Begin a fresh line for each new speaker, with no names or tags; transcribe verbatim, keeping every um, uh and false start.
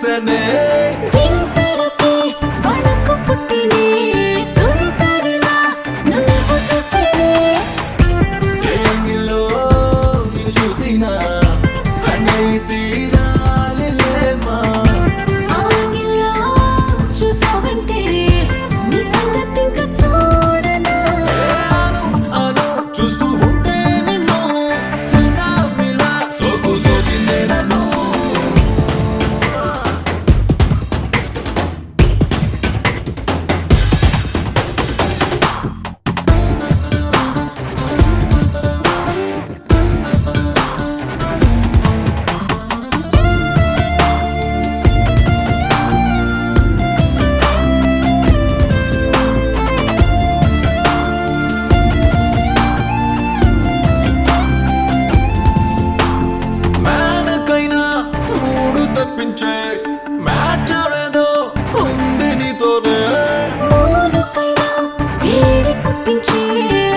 చూసనే
వింటరుకే వణుకు పుట్టినే తుంటరిలా నువ్వు చూస్తేనే
ఏ యాంగిల్లో నిన్ను చూసినా అనే తీరాలిలేమా
ఆంగిల్లో చూసావంటే నీ సంగతి ఇంకా చూడనా
అను అను చూస్తూ ఉంటే నిన్ను సునామీలా సోకు సోకిందే నన్ను మేనకైనా మూడు తప్పించే మ్యాటర్ ఏదో ఉంది నీతోనే
మూలుకైనా వేడి పుట్టించే